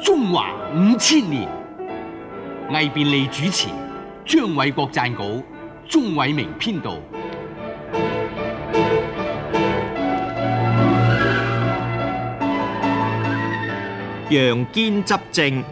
中華5000年，魏便利主持，張偉國撰稿，鍾偉明編導。 楊堅執政。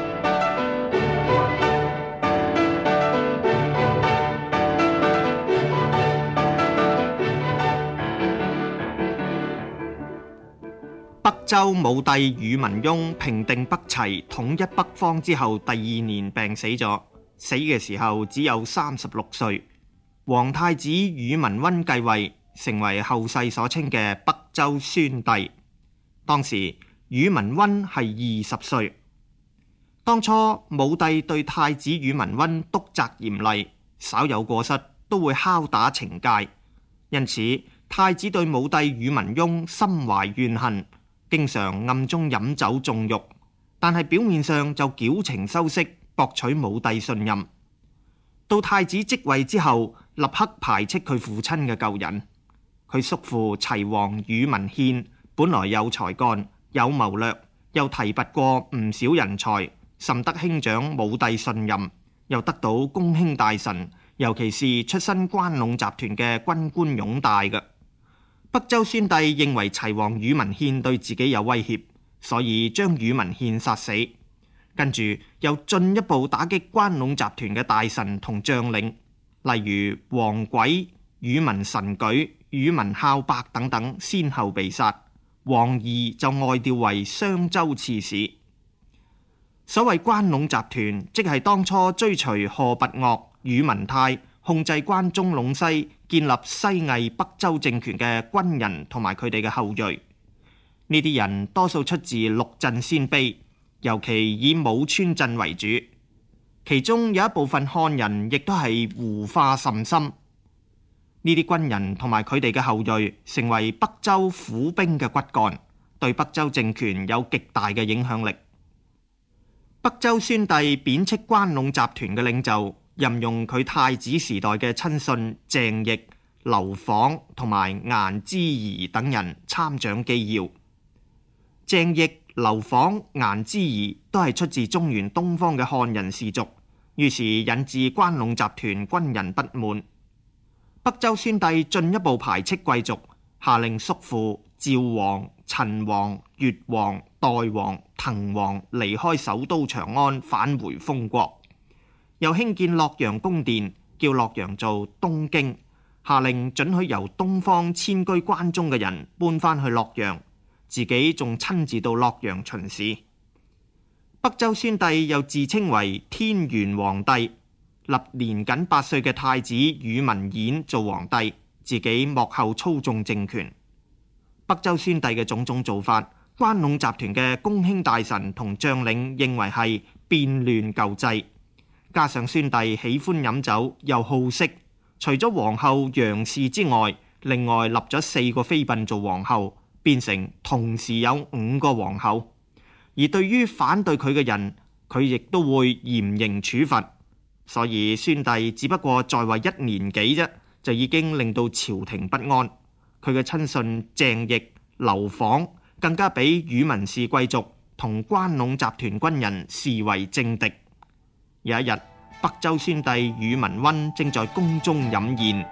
北周武帝宇文邕平定北齊、統一北方之後，第2年病死咗，死嘅時候只有36歲。皇太子宇文溫繼位，成為後世所稱嘅北周宣帝。當時宇文溫係20歲。當初武帝對太子宇文溫督責嚴厲，稍有過失都會敲打懲戒，因此太子對武帝宇文邕心懷怨恨，經常暗中飲酒縱慾，但係表面上就矯情修飾，博取武帝信任。到太子即位之後，立刻排斥佢父親嘅舊人。佢叔父齊王宇文憲本來有才幹、有謀略，又提拔過唔少人才，甚得兄長武帝信任，又得到公卿大臣，尤其是出身關隴集團嘅軍官擁戴嘅。北周宣帝認為齊王宇文憲對自己有威脅，所以將宇文憲殺死，跟住又進一步打擊關隴集團嘅大臣同將領，例如王軌、宇文神舉、宇文孝伯等等，先後被殺。王儀就外調為商州刺史。所謂關隴集團，即係當初追隨賀拔岳、宇文泰控制關中隴西，建立西魏北周政權嘅軍人同埋佢哋嘅後裔。呢啲人多數出自陸鎮鮮卑，尤其以武川鎮為主，其中有一部分漢人亦都係胡化甚深。呢啲軍人同埋佢哋嘅後裔成為北周府兵嘅骨幹，對北周政權有極大嘅影響力。北周宣帝貶斥關隴集團嘅領袖，任用佢太子時代嘅親信鄭譯、劉訪同埋顏之儀等人參掌機要。鄭譯、劉訪、顏之儀都係出自中原東方嘅漢人氏族，於是引致關隴集團軍人不滿。北周宣帝進一步排斥貴族，下令叔父趙王、陳王、越王、代王、滕王離開首都長安，返回封國。又興建洛陽宮殿，叫洛陽做東京，下令准許由東方遷居關中嘅人搬返去洛陽，自己仲親自到洛陽巡視。北周宣帝又自稱為天元皇帝，立年僅8歲嘅太子宇文演做皇帝，自己幕後操縱政權。北周宣帝嘅種種做法，關隴集團嘅公卿大臣同將領認為係變亂舊制，加上宣帝喜歡飲酒又好色，除咗皇后楊氏之外，另外立咗4個妃嬪做皇后，變成同時有5個皇后。而對於反對佢嘅人，佢亦都會嚴刑處罰。所以宣帝只不過在位1年幾啫，就已經令到朝廷不安。佢嘅親信鄭譯、劉訪更加俾宇文氏貴族同關隴集團軍人視為政敵。有一日，北周宣帝宇文溫正在宮中飲宴。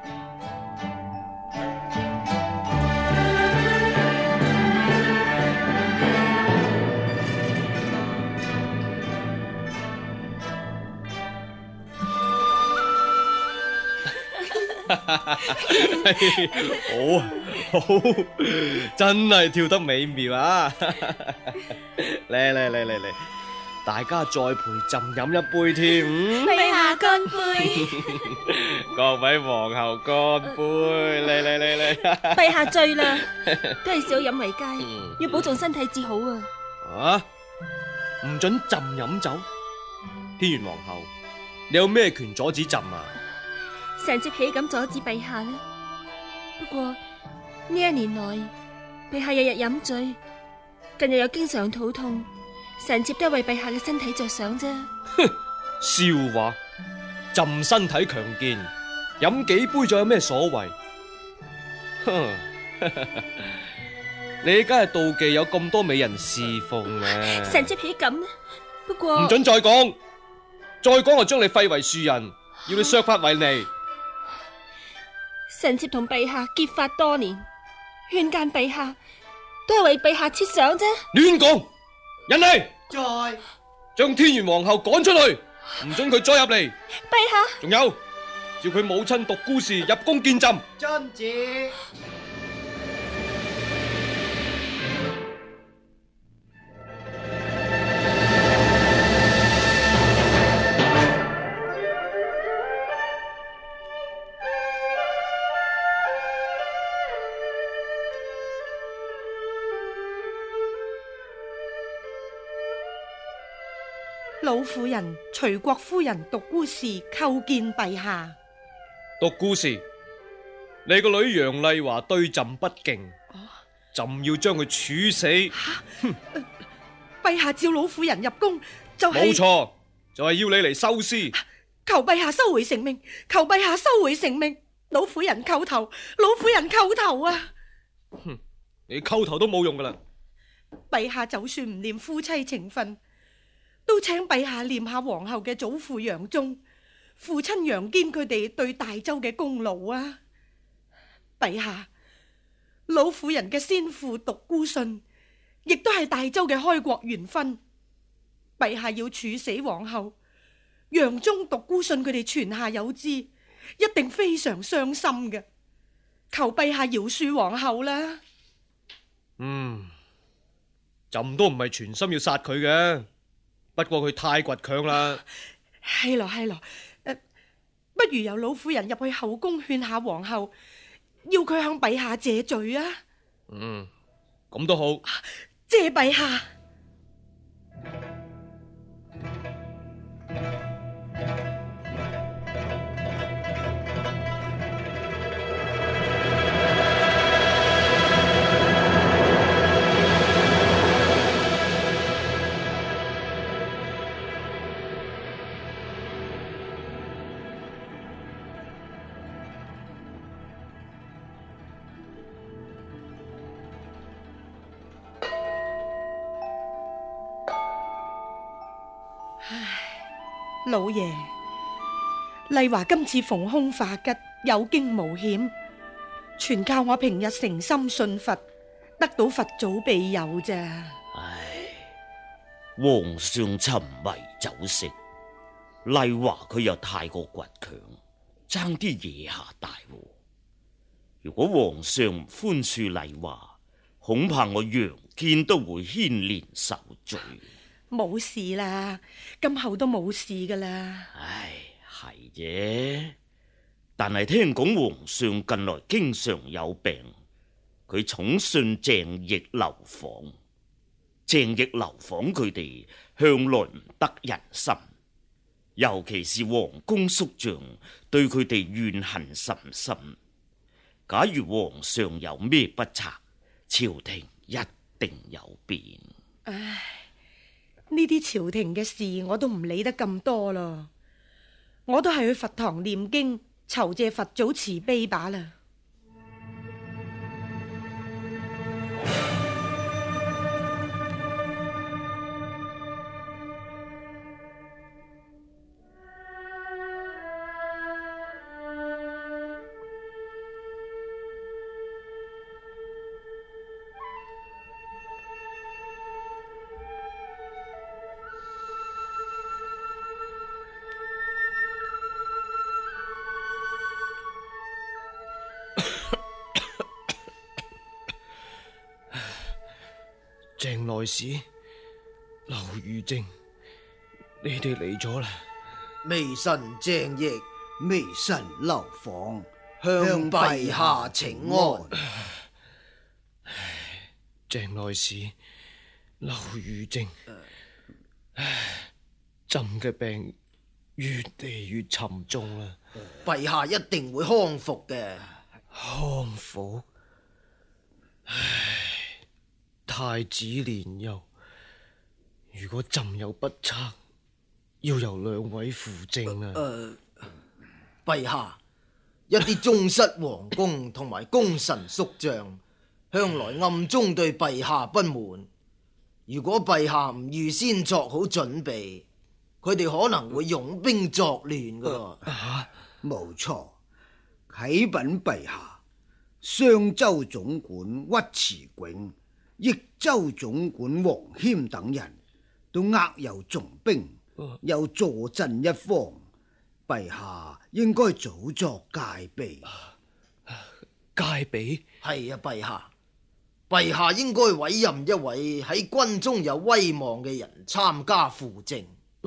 好，真係跳得美妙啊！嚟，大家再陪朕飲一杯添。 陛下乾杯！ 各位皇后乾杯！嚟！ 陛下醉啦，都係少飲為佳，要保重身體至好啊！ 啊，唔准朕飲酒？天元皇后，你有咩權阻止朕啊？ 臣妾豈敢阻止陛下呢？不過呢1年來，陛下日日飲醉，近日又經常肚痛，臣妾都係為陛下嘅身體着想啫。 哼，笑話！朕身體強健，飲幾杯仲有咩所謂？哼， 你梗係妒忌有咁多美人侍奉啊！ 臣妾豈敢呢？不過唔准再講，再講我將你廢為庶人，要你削髮為尼。 臣妾同陛下結髮多年，勸諫陛下都係為陛下設想啫。 亂講！人嚟， 在將天元皇后趕出去，唔准佢再入嚟。 陛下， 仲有，叫佢母親獨孤氏入宮見朕。 遵旨。 老婦人徐國夫人獨孤氏叩見陛下。 獨孤氏，你個女楊麗華對朕不敬，朕要將佢處死。 陛下召老婦人入宮，就係冇錯，就係要你嚟收屍。 求陛下收回成命，求陛下收回成命。老婦人叩頭，老婦人叩頭啊！ 你叩頭都冇用噶啦。 陛下就算唔念夫妻情分，都請陛下念下皇后嘅祖父楊忠、父親楊堅佢哋對大周嘅功勞啊！陛下，老婦人嘅先父獨孤信，亦都係大周嘅開國元勳。陛下要處死皇后，楊忠、獨孤信佢哋泉下有知，一定非常傷心嘅。求陛下饒恕皇后啦！ 朕都唔係全心要殺佢嘅。不過佢太倔強啦。 係咯，不如由老婦人入去後宮勸下皇后，要佢向陛下謝罪啊！ 咁都好。 謝陛下。老爺，麗華今次逢凶化吉，有驚無險，全靠我平日誠心信佛，得到佛祖庇佑咋。 唉，皇上沉迷酒色，麗華佢又太過倔強，爭啲惹下大禍。如果皇上唔寬恕麗華，恐怕我楊堅都會牽連受罪。 冇事啦，今後都冇事噶啦。 唉，係啫，但係聽講皇上近來經常有病，佢寵信鄭奕劉訪，鄭奕劉訪佢哋向來唔得人心，尤其是皇宮宿將對佢哋怨恨甚深。假如皇上有咩不測，朝廷一定有變。 唉，呢啲朝廷嘅事我都唔理得咁多咯，我都係去佛堂念經，酬謝佛祖慈悲罷啦。 鄭內史、劉御正，你哋嚟咗啦。 微臣鄭奕、微臣劉訪向陛下請安。 鄭內史、劉御正，朕嘅病越嚟越沉重啦。 陛下一定會康復嘅。 康復？太子年幼，如果朕有不測，要由兩位扶正啊。 陛下，一啲宗室皇宮同埋功臣宿將向來暗中對陛下不滿。如果陛下唔預先作好準備，佢哋可能會擁兵作亂噶。 冇錯，啟稟陛下，商州總管尉遲迥、益州總管王謙等人都握有重兵，又坐鎮一方，陛下應該早作戒備。 戒備？ 係啊，陛下，陛下應該委任一位喺軍中有威望嘅人參加輔政。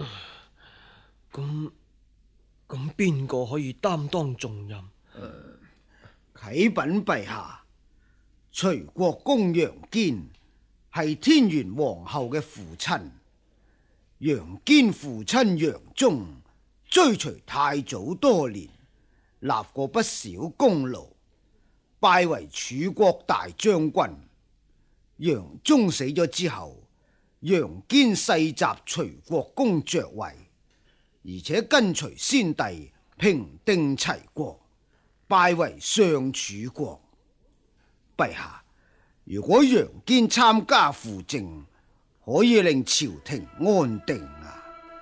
咁邊個可以擔當重任？ 啟稟陛下，徐國公楊堅係天元皇后嘅父親，楊堅父親楊忠追隨太祖多年，立過不少功勞，拜為楚國大將軍。楊忠死咗之後，楊堅世襲徐國公爵位，而且跟隨先帝平定齊國，拜為上楚國。陛下，如果楊堅參加輔政，可以令朝廷安定啊。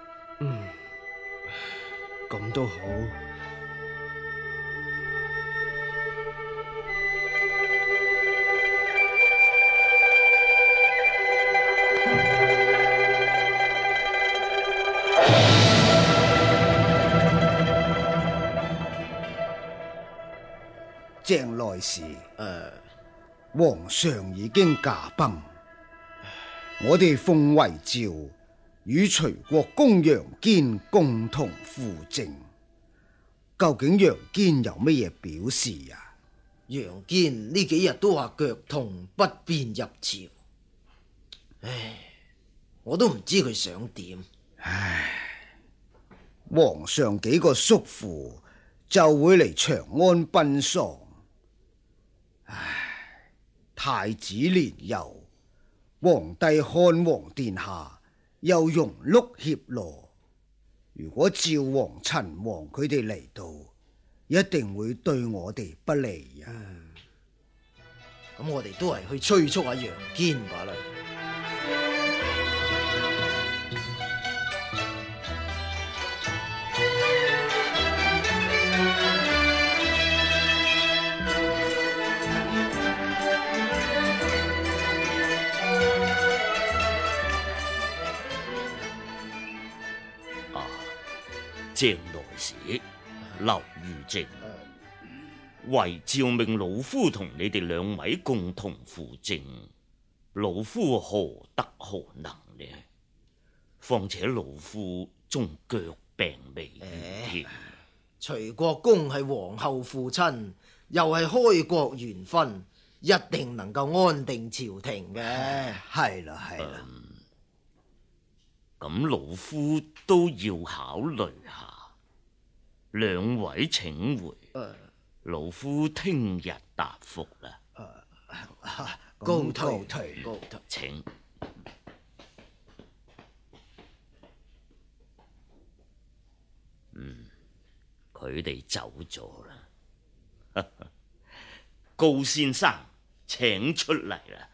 咁都好。 鄭內侍，皇上已經駕崩，我哋奉遺詔與徐國公楊堅共同輔政。究竟楊堅有乜嘢表示啊？ 楊堅呢幾日都話腳痛不便入朝，我都唔知佢想點。 皇上幾個叔父就會嚟長安奔喪。太子年幼，皇帝漢王殿下又容禄怯懦，如果趙王、陳王佢哋嚟到，一定會對我哋不利啊！ 咁我哋都係去催促下楊堅罷啦。 鄭內侍，劉御正，遺詔命老夫同你哋兩位共同輔政，老夫何德何能呢？況且老夫仲腳病未愈。 徐國公係皇后父親，又係開國元勳，一定能夠安定朝廷嘅。 係啦，係啦。 咁老夫都要考慮下，兩位請回，老夫聽日答覆啦。 告退， 請。佢哋走咗啦。高先生，請出嚟啦。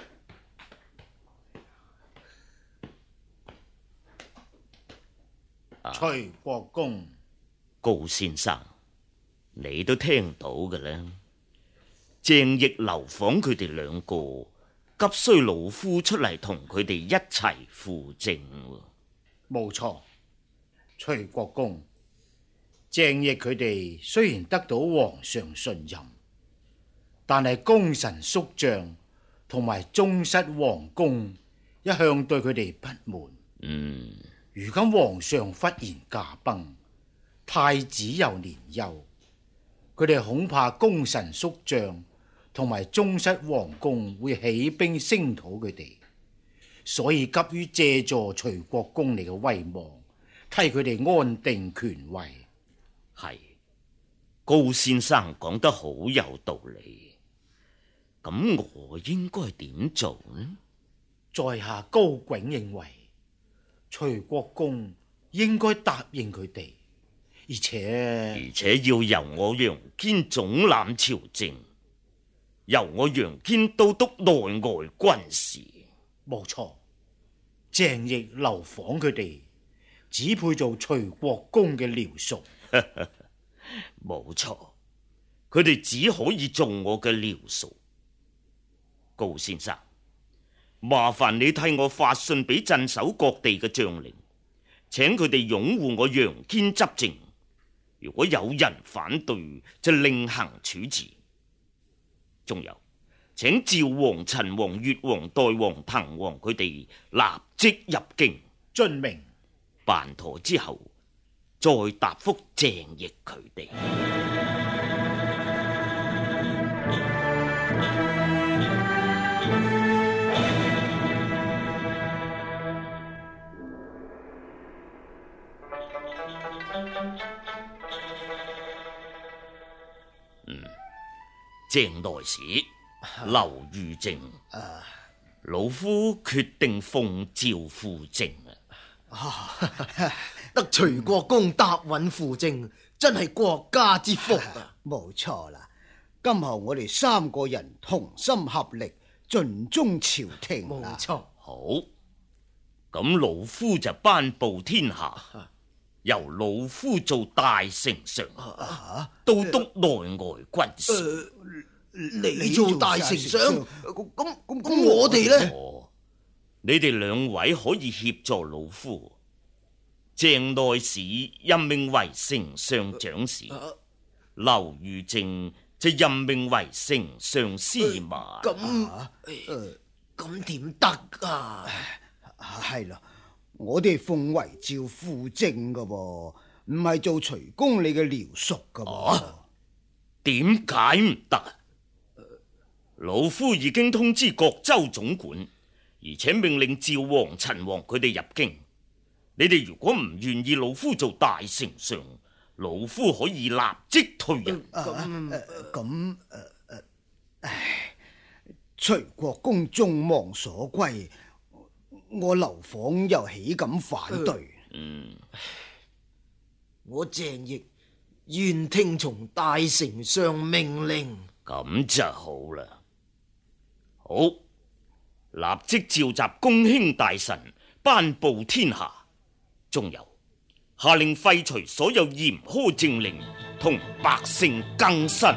徐國公， 高先生，你都聽到嘅啦。鄭益、劉訪佢哋兩個急需老夫出嚟同佢哋一齊輔政。 冇錯，徐國公，鄭益佢哋雖然得到皇上信任，但係功臣宿將同埋宗室皇宮一向對佢哋不滿。如今皇上忽然駕崩，太子又年幼，佢哋恐怕功臣宿將同埋宗室皇宮會起兵聲討佢哋，所以急於借助徐國公你嘅威望，替佢哋安定權位。 係，高先生講得好有道理。咁我應該點做呢？ 在下高迥認為，徐國公應該答應佢哋，而且要由我楊堅總攬朝政， 由我楊堅都督內外軍事。 冇錯，鄭譯、劉訪佢哋只配做徐國公嘅僚屬。 冇錯，佢哋只可以做我嘅僚屬。高先生，麻煩你替我發信俾鎮守各地嘅將領，請佢哋擁護我楊堅執政。如果有人反對，就另行處置。仲有，請趙王、陳王、越王、代王、滕王佢哋立即入京。 遵命。 辦妥之後，再答覆鄭譯佢哋。鄭內史劉豫正，老夫決定奉詔赴政得徐國公答允赴政，真係國家之福啊！ 冇錯啦，今後我哋3個人同心合力，盡忠朝廷。 冇錯。 好，咁老夫就頒布天下，由老夫做大丞相，都督內外軍事。 你做大丞相，咁我哋呢？ 你哋2位可以協助老夫。鄭內史任命為丞相長史，劉豫正就任命為丞相司馬。 咁點得啊？ 係啦，我哋奉遺詔赴政噶噃，唔係做徐公你嘅僚屬噶噃。 點解唔得？老夫已經通知各州總管，而且命令趙王、陳王佢哋入京。你哋如果唔願意老夫做大丞相，老夫可以立即退任。 徐國公眾望所歸，我劉訪又豈敢反對？ 我鄭譯願聽從大丞相命令。 咁就好啦。好，立即召集公卿大臣，頒布天下。仲有，下令廢除所有嚴苛政令，同百姓更新。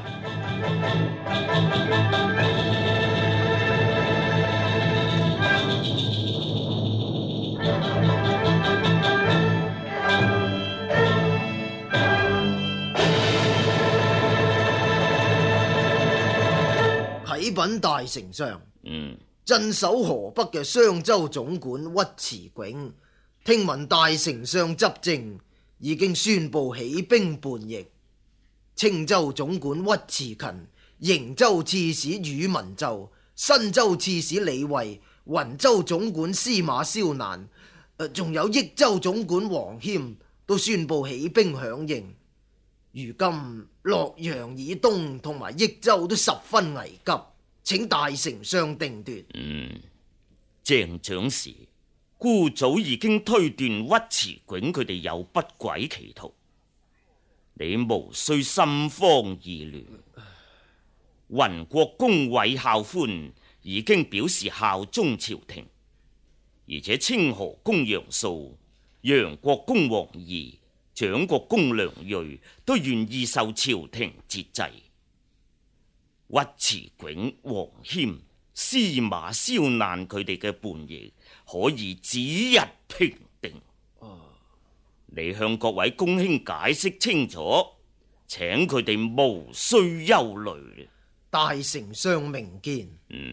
啟稟大丞相，鎮守河北嘅商州總管尉遲迥，聽聞大丞相執政，已經宣布起兵叛逆。青州總管尉遲勤、瀛州刺史宇文就、新州刺史李衛、雲州總管司馬蕭難，仲有益州總管王謙，都宣布起兵響應。如今洛陽以東同埋益州都十分危急，請大丞相定奪。 鄭長史，姑早已經推斷尉遲迥佢哋有不軌企圖，你無需心慌意亂。雲國公韋孝寬已經表示效忠朝廷，而且清河公楊素、楊國公王義、蔣國公梁銳都願意受朝廷節制。尉遲迥、王謙、司馬蕭難佢哋嘅叛逆可以指日平定。你向各位公卿解釋清楚，請佢哋無需憂慮。 大丞相明見。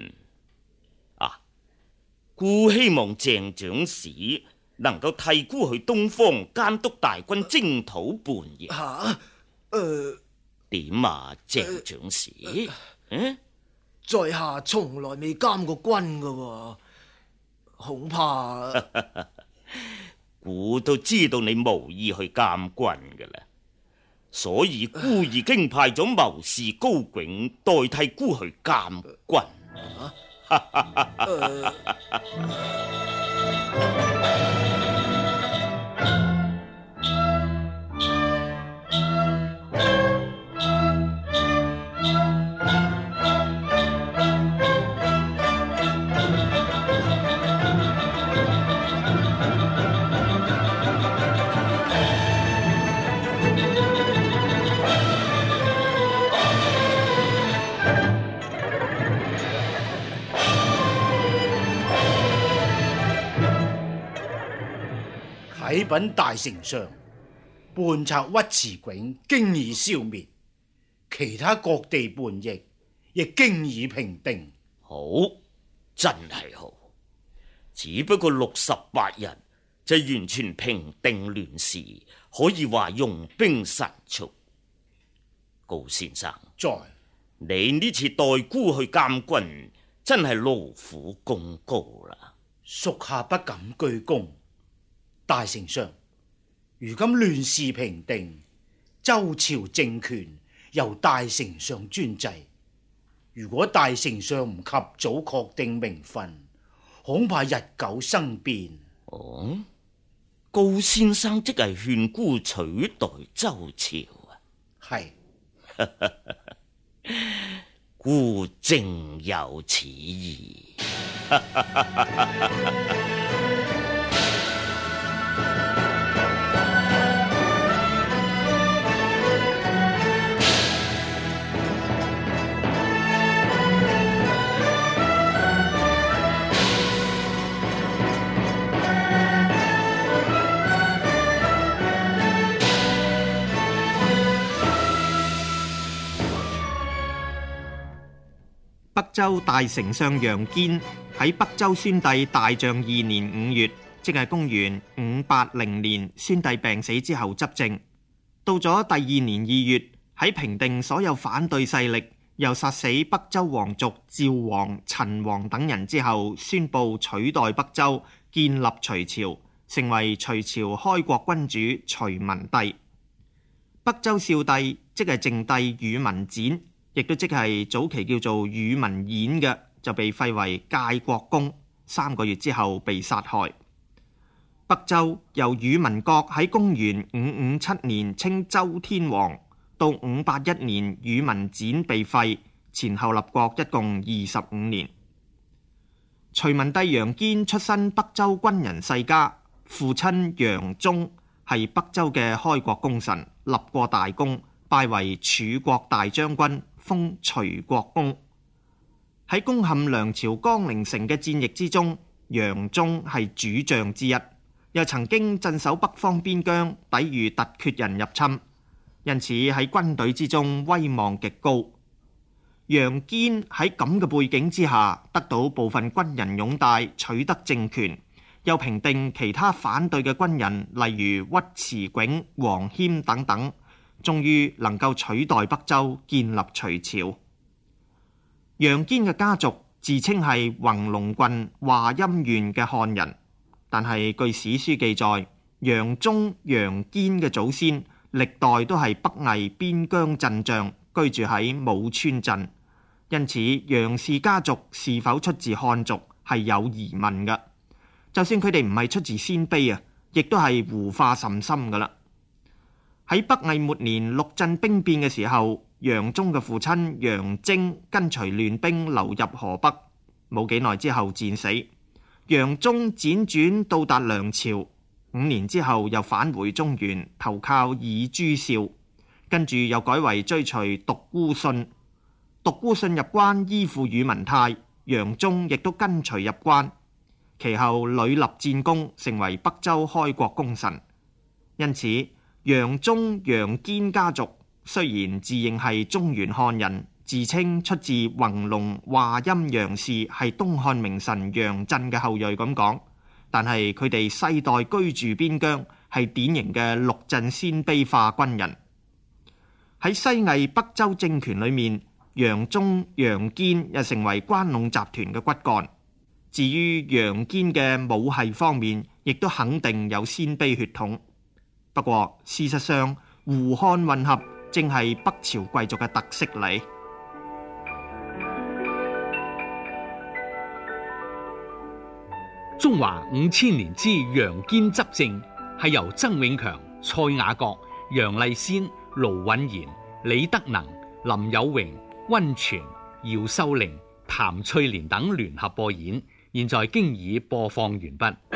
姑希望鄭長史能夠替姑去東方監督大軍征討叛逆。點啊，鄭長史？ 在下從來未監過軍噶，恐怕姑都知道你無意去監軍噶啦，所以姑已經派咗謀士高炯代替姑去監軍。 啟稟大丞相，叛賊尉遲迥經已消滅，其他各地叛逆亦經已平定。 好，真係好。只不過68日就完全平定亂事，可以話用兵神速。高先生， 在你呢次代孤去監軍，真係勞苦功高啦。 屬下不敢居功。大丞相，如今亂事平定，周朝政權由大丞相專制。如果大丞相唔及早確定名分，恐怕日久生變。 哦，高先生即係勸孤取代周朝啊？ 係。 孤正有此意。 北周大丞相楊堅喺北周宣帝大象2年5月，即係公元580年，宣帝病死之後執政。到咗第2年2月，喺平定所有反對勢力，又殺死北周皇族趙王、陳王等人之後，宣布取代北周，建立隋朝，成為隋朝開國君主隋文帝。北周少帝即係靜帝宇文展，亦都即係早期叫做宇文演嘅，就被廢為介國公，3個月之後被殺害。北周由宇文覺喺公元557年稱周天王，到581年宇文展被廢，前後立國一共25年。隋文帝楊堅出身北周軍人世家，父親楊忠係北周嘅開國功臣，立過大功，拜為柱國大將軍，封隋國公。喺攻陷梁朝江陵城嘅戰役之中，楊忠係主將之一，又曾經鎮守北方邊疆，抵禦突厥人入侵，因此喺軍隊之中威望極高。楊堅喺咁嘅背景之下，得到部分軍人擁戴，取得政權，又平定其他反對嘅軍人，例如尉遲迥、王謙等等，終於能夠取代北周，建立隋朝。楊堅嘅家族自稱係弘農郡華陰縣嘅漢人，但係據史書記載，楊忠、楊堅嘅祖先歷代都係北魏邊疆鎮將，居住喺武川鎮，因此楊氏家族是否出自漢族係有疑問嘅。就算佢哋唔係出自鮮卑啊，亦都係胡化甚深噶啦。喺北魏末年陸鎮兵變嘅時候，楊忠嘅父親楊征跟隨亂兵流入河北，冇幾耐之後戰死。楊忠輾轉到達梁朝，5年之後又返回中原，投靠以朱少，跟住又改為追隨獨孤信。獨孤信入關依附宇文泰，楊忠亦都跟隨入關，其後屢立戰功，成為北周開國功臣。因此楊忠、楊堅家族雖然自認係中原漢人，自稱出自弘農華陰楊氏，係東漢名臣楊震嘅後裔咁講，但係佢哋世代居住邊疆，係典型嘅陸鎮鮮卑化軍人。喺西魏北周政權裏面，楊忠、楊堅又成為關隴集團嘅骨幹。至於楊堅嘅母系方面，亦都肯定有鮮卑血統。不過事實上，胡漢混合正係北朝貴族嘅特色嚟。 中華5000年之楊堅執政，係由曾永強、蔡雅閣、楊麗仙、盧允賢、李德能、林有榮、溫泉、姚秀玲、譚翠蓮等聯合播演，現在經已播放完畢。